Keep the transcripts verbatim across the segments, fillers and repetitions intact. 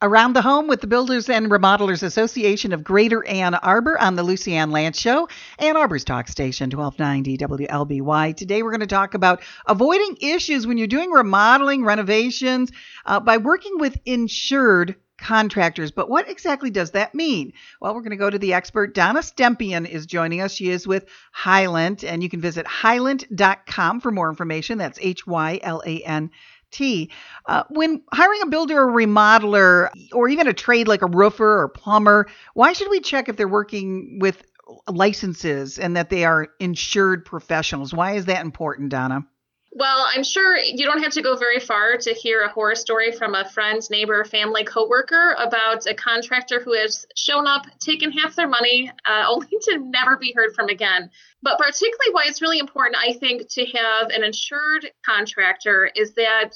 Around the Home with the Builders and Remodelers Association of Greater Ann Arbor on the Lucy Ann Lance Show, Ann Arbor's talk station, twelve ninety W L B Y. Today we're going to talk about avoiding issues when you're doing remodeling, renovations, uh, by working with insured contractors. But what exactly does that mean? Well, we're going to go to the expert. Donna Stempien is joining us. She is with Hylant, and you can visit hylant dot com for more information. That's H Y L A N T. Uh, when hiring a builder or remodeler, or even a trade like a roofer or plumber, why should we check if they're working with licenses and that they are insured professionals? Why is that important, Donna? Well, I'm sure you don't have to go very far to hear a horror story from a friend, neighbor, family, coworker about a contractor who has shown up, taken half their money, uh, only to never be heard from again. But particularly why it's really important, I think, to have an insured contractor is that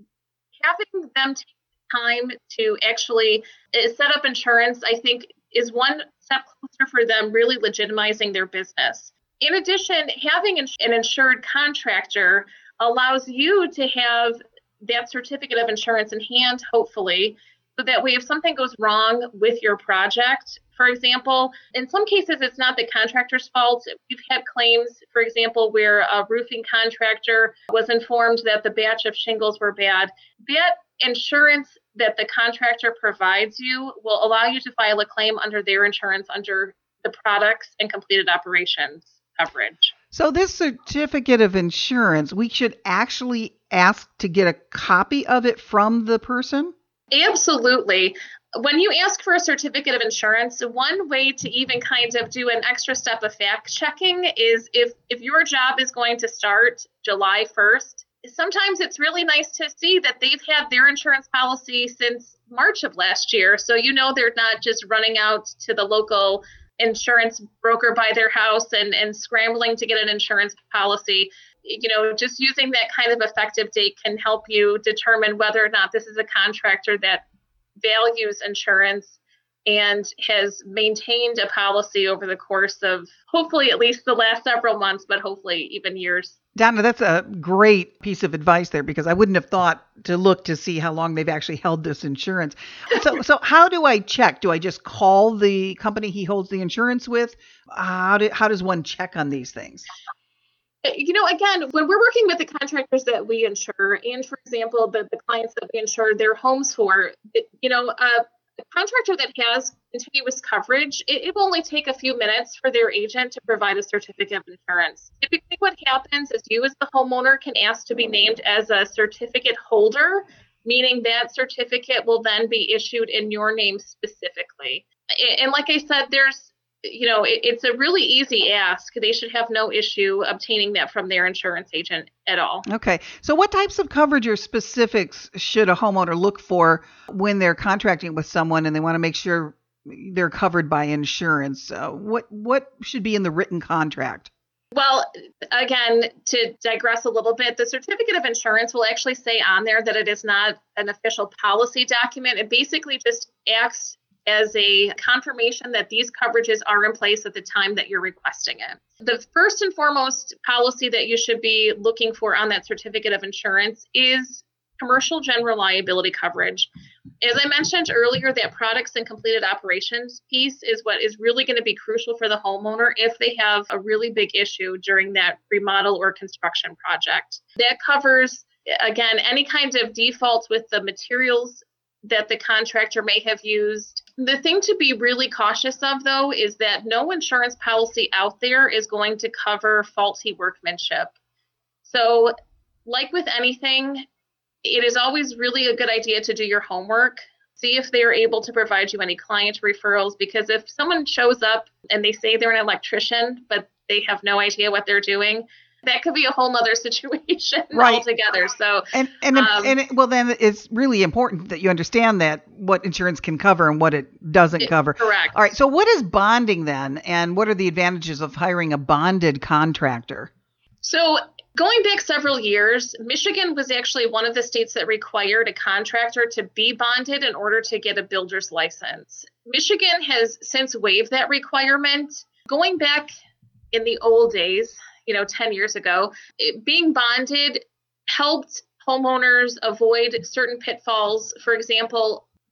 having them take time to actually set up insurance, I think, is one step closer for them really legitimizing their business. In addition, having an insured contractor allows you to have that certificate of insurance in hand, hopefully, so that way if something goes wrong with your project, for example, in some cases it's not the contractor's fault. We've had claims, for example, where a roofing contractor was informed that the batch of shingles were bad. That insurance that the contractor provides you will allow you to file a claim under their insurance under the products and completed operations coverage. So this certificate of insurance, we should actually ask to get a copy of it from the person? Absolutely. When you ask for a certificate of insurance, one way to even kind of do an extra step of fact checking is if, if your job is going to start July first, sometimes it's really nice to see that they've had their insurance policy since March of last year. So you know they're not just running out to the local insurance broker by their house and, and scrambling to get an insurance policy. You know, just using that kind of effective date can help you determine whether or not this is a contractor that values insurance and has maintained a policy over the course of hopefully at least the last several months, but hopefully even years. Donna, that's a great piece of advice there, because I wouldn't have thought to look to see how long they've actually held this insurance. So so how do I check? Do I just call the company he holds the insurance with? How do, how does one check on these things? You know, again, when we're working with the contractors that we insure, and for example, the, the clients that we insure their homes for, you know, uh, a contractor that has continuous coverage, it, it will only take a few minutes for their agent to provide a certificate of insurance. Typically what happens is you as the homeowner can ask to be named as a certificate holder, meaning that certificate will then be issued in your name specifically. And like I said, there's you know, it, it's a really easy ask. They should have no issue obtaining that from their insurance agent at all. Okay. So what types of coverage or specifics should a homeowner look for when they're contracting with someone and they want to make sure they're covered by insurance? Uh, what what should be in the written contract? Well, again, to digress a little bit, the certificate of insurance will actually say on there that it is not an official policy document. It basically just acts as a confirmation that these coverages are in place at the time that you're requesting it. The first and foremost policy that you should be looking for on that certificate of insurance is commercial general liability coverage. As I mentioned earlier, that products and completed operations piece is what is really going to be crucial for the homeowner if they have a really big issue during that remodel or construction project. That covers, again, any kinds of defaults with the materials that the contractor may have used. The thing to be really cautious of, though, is that no insurance policy out there is going to cover faulty workmanship. So, like with anything, it is always really a good idea to do your homework. See if they're able to provide you any client referrals, because if someone shows up and they say they're an electrician, but they have no idea what they're doing, that could be a whole nother situation right. altogether. So, and and, um, and it, well, then it's really important that you understand that what insurance can cover and what it doesn't it, cover. Correct. All right. So, what is bonding then, and what are the advantages of hiring a bonded contractor? So, going back several years, Michigan was actually one of the states that required a contractor to be bonded in order to get a builder's license. Michigan has since waived that requirement. Going back in the old days, you know, ten years ago, it, being bonded helped homeowners avoid certain pitfalls. For example,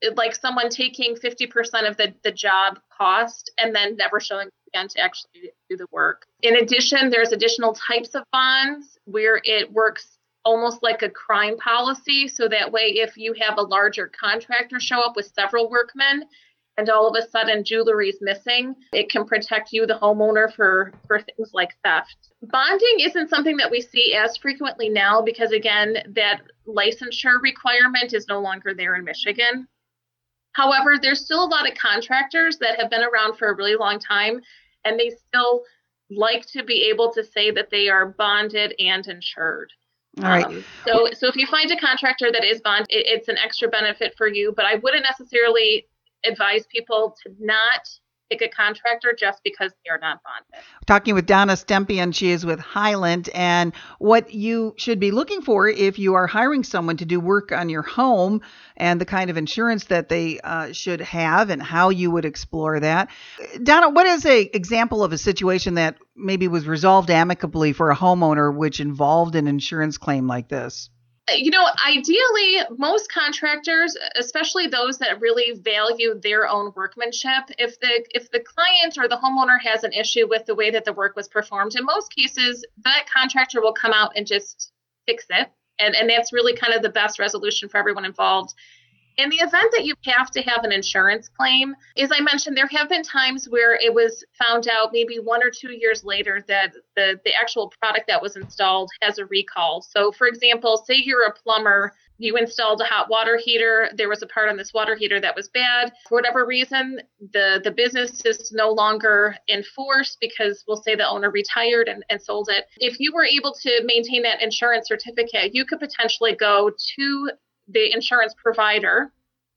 like someone taking fifty percent of the, the job cost and then never showing up again to actually do the work. In addition, there's additional types of bonds where it works almost like a crime policy. So that way, if you have a larger contractor show up with several workmen and all of a sudden jewelry is missing, it can protect you, the homeowner, for, for things like theft. Bonding isn't something that we see as frequently now because, again, that licensure requirement is no longer there in Michigan. However, there's still a lot of contractors that have been around for a really long time, and they still like to be able to say that they are bonded and insured. All right. Um, so, so if you find a contractor that is bonded, it, it's an extra benefit for you, but I wouldn't necessarily advise people to not pick a contractor just because they are not bonded. Talking with Donna Stempien, she is with Highland, and what you should be looking for if you are hiring someone to do work on your home and the kind of insurance that they uh, should have and how you would explore that. Donna, what is a example of a situation that maybe was resolved amicably for a homeowner which involved an insurance claim like this? You know, ideally, most contractors, especially those that really value their own workmanship, if the if the client or the homeowner has an issue with the way that the work was performed, in most cases, that contractor will come out and just fix it. And, and that's really kind of the best resolution for everyone involved. In the event that you have to have an insurance claim, as I mentioned, there have been times where it was found out maybe one or two years later that the, the actual product that was installed has a recall. So, for example, say you're a plumber, you installed a hot water heater, there was a part on this water heater that was bad. For whatever reason, the, the business is no longer in force because we'll say the owner retired and, and sold it. If you were able to maintain that insurance certificate, you could potentially go to the insurance provider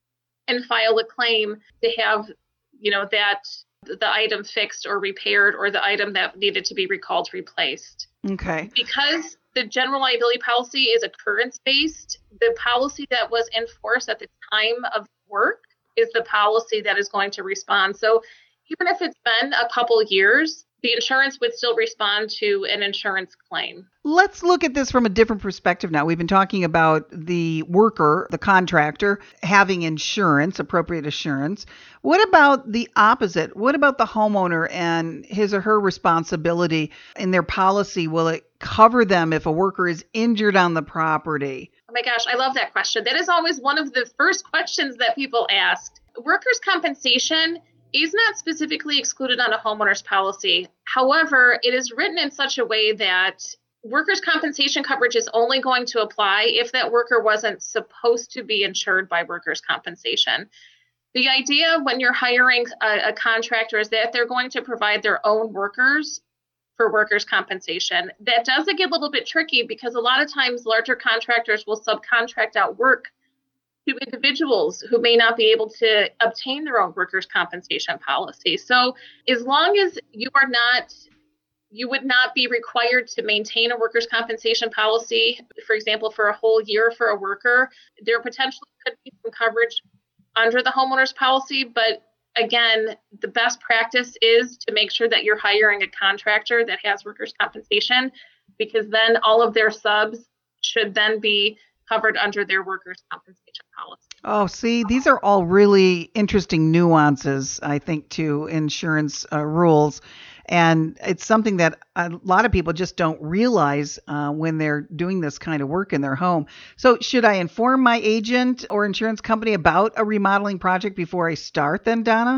and file a claim to have, you know, that the item fixed or repaired or the item that needed to be recalled replaced. Okay. Because the general liability policy is occurrence-based, the policy that was in force at the time of work is the policy that is going to respond. So even if it's been a couple years, the insurance would still respond to an insurance claim. Let's look at this from a different perspective now. We've been talking about the worker, the contractor, having insurance, appropriate insurance. What about the opposite? What about the homeowner and his or her responsibility in their policy? Will it cover them if a worker is injured on the property? Oh my gosh, I love that question. That is always one of the first questions that people ask. Workers' compensation is not specifically excluded on a homeowner's policy. However, it is written in such a way that workers' compensation coverage is only going to apply if that worker wasn't supposed to be insured by workers' compensation. The idea when you're hiring a, a contractor is that they're going to provide their own workers for workers' compensation. That does get a little bit tricky because a lot of times larger contractors will subcontract out work to individuals who may not be able to obtain their own workers' compensation policy. So as long as you are not, you would not be required to maintain a workers' compensation policy, for example, for a whole year for a worker, there potentially could be some coverage under the homeowner's policy. But again, the best practice is to make sure that you're hiring a contractor that has workers' compensation, because then all of their subs should then be covered under their workers' compensation policy. Oh, see, these are all really interesting nuances, I think, to insurance uh, rules. And it's something that a lot of people just don't realize uh, when they're doing this kind of work in their home. So should I inform my agent or insurance company about a remodeling project before I start then, Donna?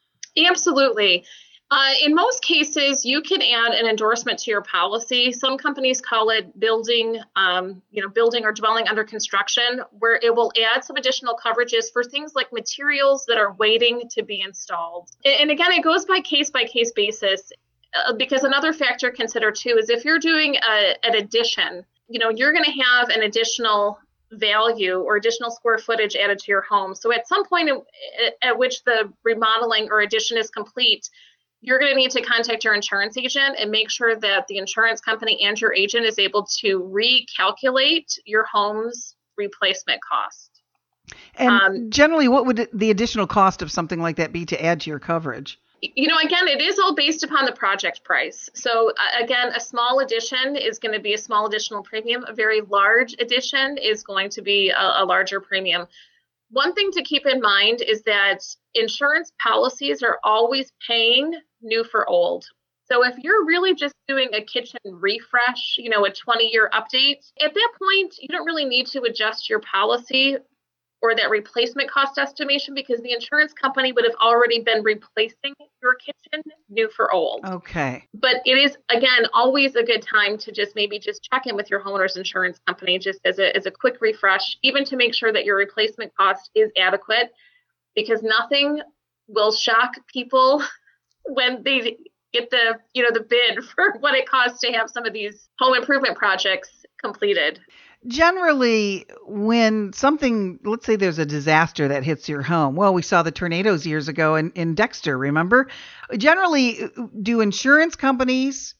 Absolutely. Uh, in most cases, you can add an endorsement to your policy. Some companies call it building, um, you know, building or dwelling under construction, where it will add some additional coverages for things like materials that are waiting to be installed. And, and again, it goes by case by case basis, uh, because another factor to consider too is if you're doing a, an addition, you know, you're going to have an additional value or additional square footage added to your home. So at some point at, at which the remodeling or addition is complete, you're going to need to contact your insurance agent and make sure that the insurance company and your agent is able to recalculate your home's replacement cost. And um, generally, what would the additional cost of something like that be to add to your coverage? You know, again, it is all based upon the project price. So uh, again, a small addition is going to be a small additional premium. A very large addition is going to be a, a larger premium. One thing to keep in mind is that insurance policies are always paying new for old. So if you're really just doing a kitchen refresh, you know, a twenty-year update, at that point, you don't really need to adjust your policy or that replacement cost estimation because the insurance company would have already been replacing your kitchen new for old. Okay. But it is, again, always a good time to just maybe just check in with your homeowner's insurance company just as a, as a quick refresh, even to make sure that your replacement cost is adequate, because nothing will shock people when they get the, you know, the bid for what it costs to have some of these home improvement projects completed. Generally, when something, let's say there's a disaster that hits your home. Well, we saw the tornadoes years ago in, in Dexter, remember? Generally, do insurance companies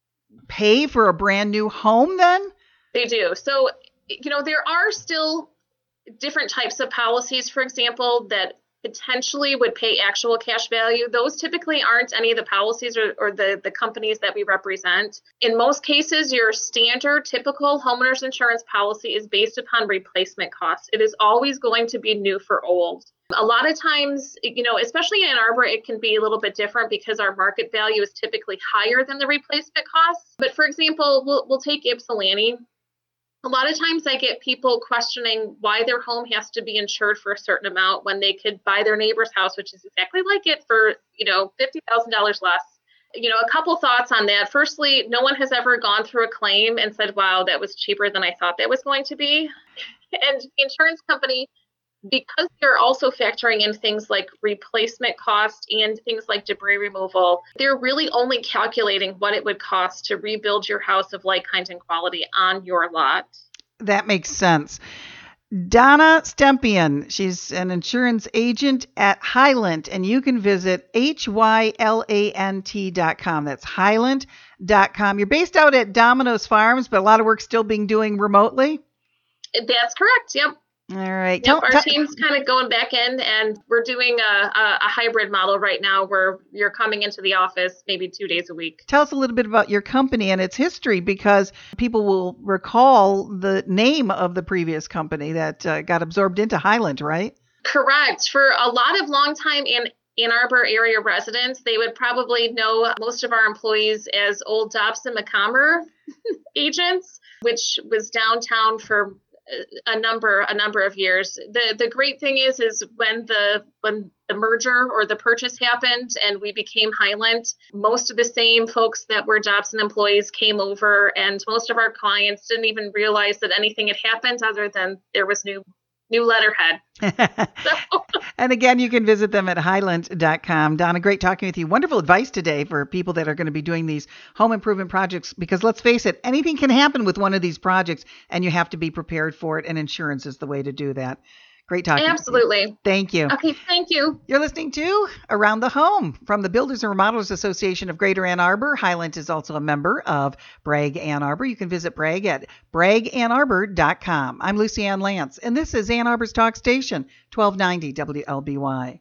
pay for a brand new home then? They do. So, you know, there are still different types of policies, for example, that potentially would pay actual cash value. Those typically aren't any of the policies or, or the, the companies that we represent. In most cases, your standard typical homeowners insurance policy is based upon replacement costs. It is always going to be new for old. A lot of times, you know, especially in Ann Arbor, it can be a little bit different because our market value is typically higher than the replacement costs. But for example, we'll, we'll take Ypsilanti. A lot of times I get people questioning why their home has to be insured for a certain amount when they could buy their neighbor's house, which is exactly like it, for, you know, fifty thousand dollars less. You know, a couple thoughts on that. Firstly, no one has ever gone through a claim and said, wow, that was cheaper than I thought that was going to be. And the insurance company, because they're also factoring in things like replacement cost and things like debris removal, they're really only calculating what it would cost to rebuild your house of like, kind, and quality on your lot. That makes sense. Donna Stempien, she's an insurance agent at Hylant, and you can visit H Y L A N T dot com. That's Hylant dot com. You're based out at Domino's Farms, but a lot of work still being doing remotely? That's correct. Yep. All right. Yep, our team's kind of going back in, and we're doing a, a, a hybrid model right now where you're coming into the office maybe two days a week. Tell us a little bit about your company and its history, because people will recall the name of the previous company that uh, got absorbed into Hylant, right? Correct. For a lot of longtime Ann, Ann Arbor area residents, they would probably know most of our employees as Old Dobson McComber agents, which was downtown for a number a number of years. The the great thing is is when the when the merger or the purchase happened and we became Hylant, most of the same folks that were Dobson employees came over, and most of our clients didn't even realize that anything had happened other than there was new new letterhead. So. And again, you can visit them at Hylant dot com. Donna, great talking with you. Wonderful advice today for people that are going to be doing these home improvement projects, because let's face it, anything can happen with one of these projects and you have to be prepared for it, and insurance is the way to do that. Great talking. Absolutely. Thank you. Okay, thank you. You're listening to Around the Home from the Builders and Remodelers Association of Greater Ann Arbor. Hylant is also a member of Bragg Ann Arbor. You can visit Bragg at bragg ann arbor dot com. I'm Lucy Ann Lance, and this is Ann Arbor's Talk Station, twelve ninety W L B Y.